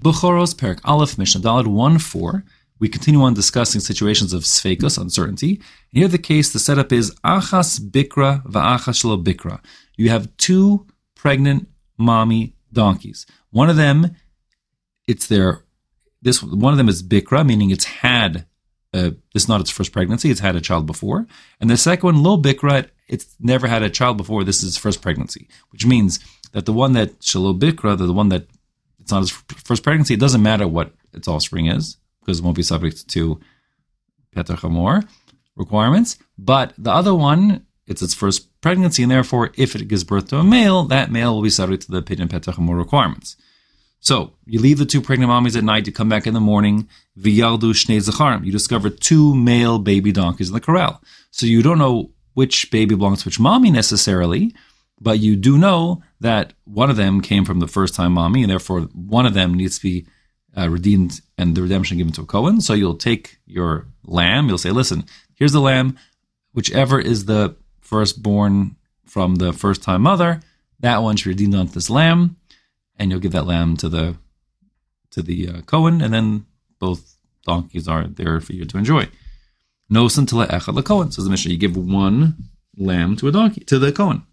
Bechoros, Perak Aleph, Mishnah Daled 1-4. We continue on discussing situations of sfeikus, uncertainty. And here the case, the setup is achas bikra va'achas shelo bikra. You have two pregnant mommy donkeys. One of them, one of them is bikra, meaning it's had, this is not its first pregnancy, it's had a child before. And the second one, lo bikra, it's never had a child before, this is its first pregnancy. Which means that the one that shelo bikra, the one that it's not his first pregnancy, it doesn't matter what its offspring is, because it won't be subject to Peter Chamor requirements. But the other one, it's its first pregnancy, and therefore, if it gives birth to a male, that male will be subject to the Pidyon Peter Chamor requirements. So, you leave the two pregnant mommies at night, you come back in the morning, v'yaldu shnei zacharim, you discover two male baby donkeys in the corral. So you don't know which baby belongs to which mommy necessarily, but you do know that one of them came from the first time mommy, and therefore one of them needs to be redeemed and the redemption given to a Kohen. So you'll take your lamb, you'll say, listen, here's the lamb, whichever is the firstborn from the first time mother, that one should be redeemed onto this lamb, and you'll give that lamb to the Kohen, and then both donkeys are there for you to enjoy. Nosan tila echad leKohen, says the Mishnah, you give one lamb to a donkey, to the Kohen.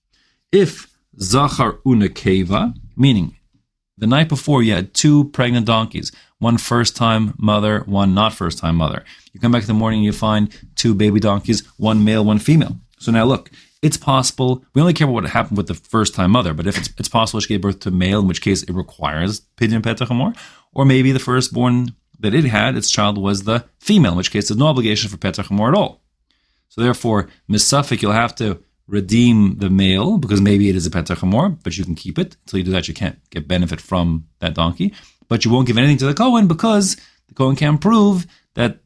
If zachar unakeva, meaning the night before you had two pregnant donkeys, one first-time mother, one not first-time mother. You come back in the morning and you find two baby donkeys, one male, one female. So now look, it's possible, we only care about what happened with the first-time mother, but if it's possible she gave birth to a male, in which case it requires Pidyon Peter Chamor, or maybe the firstborn that it had, its child was the female, in which case there's no obligation for Peter Chamor at all. So therefore, misafik, you'll have to redeem the male, because maybe it is a Peter Chamor, but you can keep it. Until you do that, you can't get benefit from that donkey. But you won't give anything to the Kohen, because the Kohen can't prove that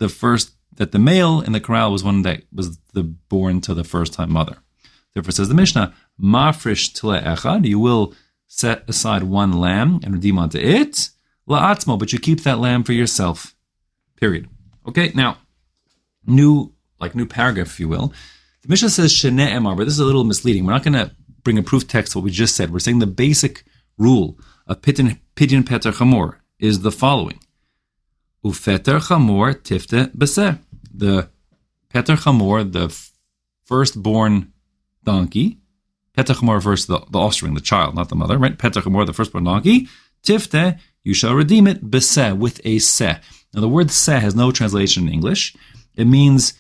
the male in the corral was one that was born to the first-time mother. Therefore, says the Mishnah, mafrish tile echad, you will set aside one lamb and redeem onto it, la'atzmo, but you keep that lamb for yourself. Period. Okay, now, new paragraph, if you will. The Mishnah says Shene Emar, but this is a little misleading. We're not going to bring a proof text to what we just said. We're saying the basic rule of Pidyon Peter Chamor is the following. Ufeter Chamor tifte beseh. The Peter Chamor, the firstborn donkey, Peter Chamor refers to the offspring, the child, not the mother, right? Peter Chamor, the firstborn donkey, tifte, you shall redeem it beseh, with a seh. Now the word seh has no translation in English. It means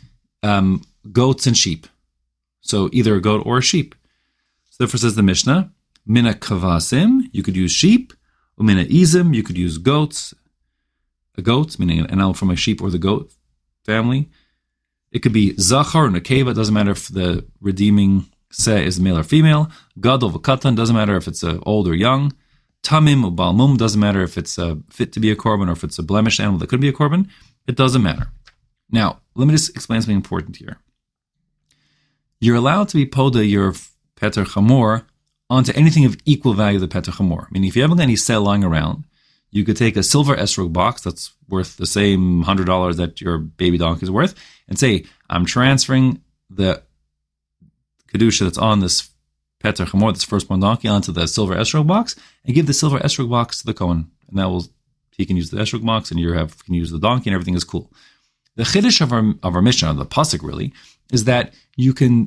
goats and sheep. So either a goat or a sheep. So therefore says the Mishnah, mina kavasim, you could use sheep, umina izim, you could use goats, a goat, meaning an animal from a sheep or the goat family. It could be zachar and akeva, it doesn't matter if the redeeming seh is male or female. Gadol v'katan, doesn't matter if it's old or young. Tamim or balmum, doesn't matter if it's fit to be a korban or if it's a blemished animal that could be a korban. It doesn't matter. Now, let me just explain something important here. You're allowed to be poda your Peter Chamor onto anything of equal value to the Peter Chamor. Meaning, if you haven't got any seh lying around, you could take a silver esrog box that's worth the same $100 that your baby donkey is worth, and say, I'm transferring the kedusha that's on this Peter Chamor, this firstborn donkey, onto the silver esrog box, and give the silver esrog box to the Kohen. And he can use the esrog box, and you can use the donkey, and everything is cool. The chiddush of our Mishnah, the pasuk really, is that you can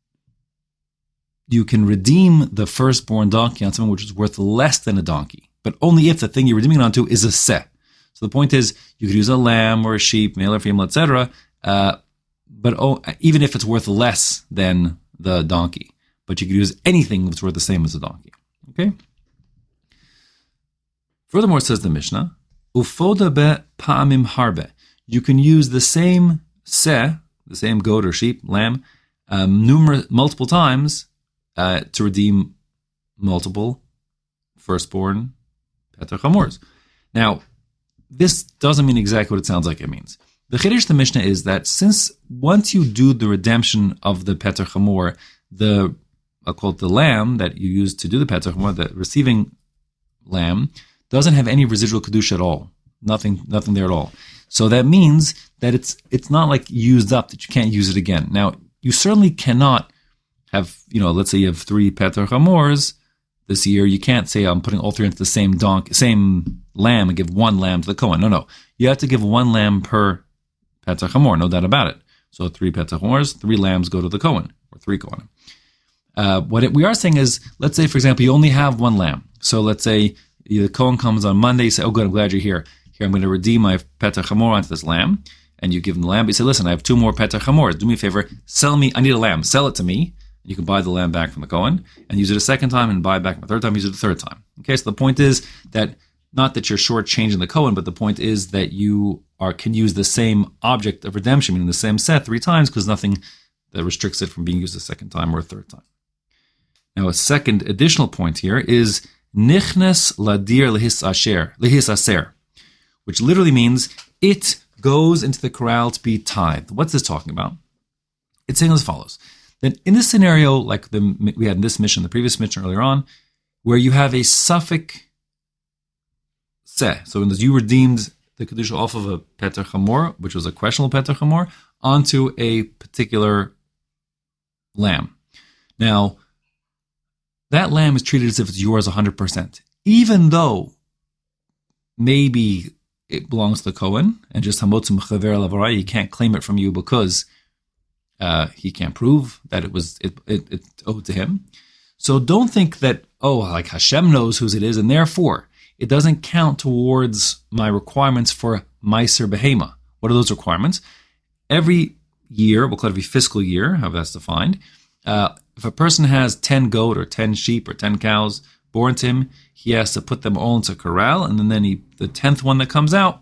redeem the firstborn donkey on something which is worth less than a donkey, but only if the thing you're redeeming it onto is a seh. So the point is, you could use a lamb or a sheep, male or female, etc., but even if it's worth less than the donkey, but you could use anything that's worth the same as a donkey. Okay. Furthermore, says the Mishnah, ufoda be pa'amim harbe. You can use the same seh, the same goat or sheep, lamb, multiple times to redeem multiple firstborn Peter Chamors. Now, this doesn't mean exactly what it sounds like it means. The chiddush the Mishnah is that since once you do the redemption of the Peter Chamor, I'll call it the lamb that you use to do the Peter Chamor, the receiving lamb, doesn't have any residual kedusha at all. Nothing there at all. So that means that it's not like used up, that you can't use it again. Now, you certainly cannot have, let's say you have 3 Peter Chamors, this year, you can't say I'm putting all three into the same lamb and give one lamb to the Kohen. No. You have to give one lamb per Petach Hamor, no doubt about it. So 3 Petach Hamors, 3 lambs go to the Kohen, or 3 Kohen. What we are saying is, let's say, for example, you only have one lamb. So let's say the Kohen comes on Monday, you say, oh good, I'm glad you're here. Here, I'm going to redeem my Petach Hamor onto this lamb. And you give him the lamb. You say, listen, I have 2 more Petach Hamors. Do me a favor, I need a lamb. Sell it to me. You can buy the lamb back from the Kohen and use it a second time and buy it back a third time, use it a third time. Okay, so the point is that not that you're shortchanging the Kohen, but the point is that you can use the same object of redemption, meaning the same set 3 times, because nothing that restricts it from being used a second time or a third time. Now, a second additional point here is nichnes ladir lehis aser, which literally means it goes into the corral to be tithed. What's this talking about? It's saying as follows. Then in this scenario, like we had in this mission, the previous mission earlier on, where you have a suffix seh. So in this, you redeemed the Kedusha off of a Petach Hamor, which was a questionable Petach Hamor, onto a particular lamb. Now, that lamb is treated as if it's yours 100%, even though maybe it belongs to the Kohen, and just hamotzim chaver lavarai, he can't claim it from you because he can't prove that it's owed to him. So don't think that, like Hashem knows whose it is, and therefore it doesn't count towards my requirements for Meiser Behema. What are those requirements? Every year, we'll call it every fiscal year, however that's defined, if a person has 10 goat or 10 sheep or 10 cows born to him, he has to put them all into a corral, and then the 10th one that comes out,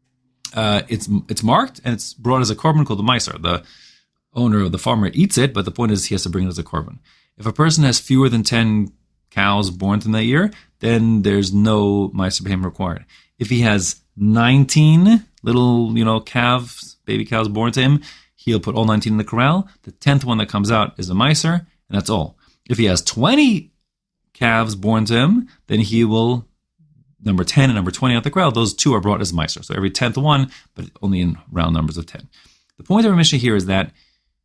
it's marked and it's brought as a korban called the Meiser. The owner of the farmer eats it, but the point is he has to bring it as a korban. If a person has fewer than 10 cows born to him that year, then there's no Meiser Behema required. If he has 19 little, calves, baby cows born to him, he'll put all 19 in the corral. The 10th one that comes out is a Meiser, and that's all. If he has 20 calves born to him, then he will, number 10 and number 20 out the corral, those 2 are brought as Meiser. So every 10th one, but only in round numbers of 10. The point of our mission here is that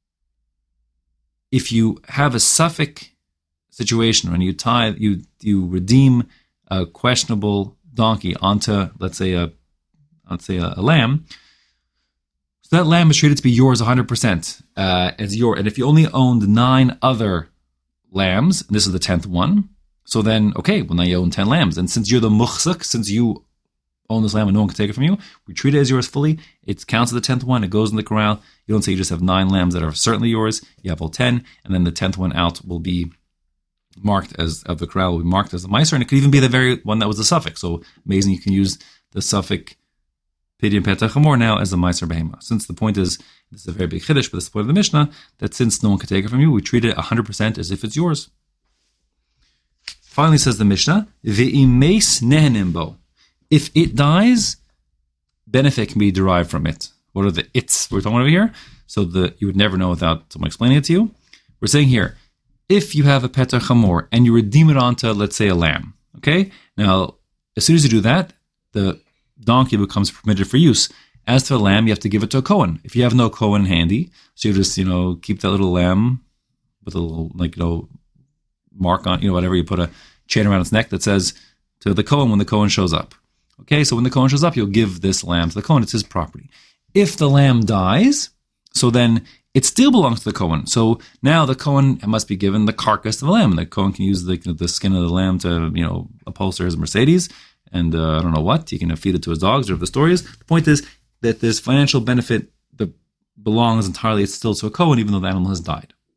if you have a suffix situation when you redeem a questionable donkey onto, let's say a lamb, so that lamb is treated to be yours 100% as your. And if you only owned 9 other lambs, and this is the 10th one, so then now you own 10 lambs, and since you're the muchzak, since you own this lamb and no one can take it from you, we treat it as yours fully. It counts as the 10th one. It goes in the corral. You don't say you just have 9 lambs that are certainly yours. You have all 10, and then the 10th one out will be marked as of the corral will be marked as the Meiser, and it could even be the very one that was the suffix. So amazing, you can use the suffix Pidyon Petach Hamor now as the Meiser Behema. Since the point is, this is a very big chiddush, but this is the point of the Mishnah, that since no one can take it from you, we treat it 100% as if it's yours. Finally says the Mishnah, Ve'imeis nehenim bo. If it dies, benefit can be derived from it. What are the its we're talking about over here? So you would never know without someone explaining it to you. We're saying here, if you have a Petach Hamor and you redeem it onto, let's say, a lamb, okay? Now, as soon as you do that, the donkey becomes permitted for use. As to the lamb, you have to give it to a Kohen. If you have no Kohen handy, so you just, keep that little lamb with a little, mark on, whatever, you put a chain around its neck that says to the Kohen when the Kohen shows up. Okay, so when the Kohen shows up, you'll give this lamb to the Kohen. It's his property. If the lamb dies, so then it still belongs to the Kohen. So now the Kohen must be given the carcass of the lamb, and the Kohen can use the skin of the lamb to, upholster his Mercedes, and I don't know what. He can feed it to his dogs, or whatever the story is. The point is that this financial benefit that belongs entirely still to a Kohen, even though the animal has died.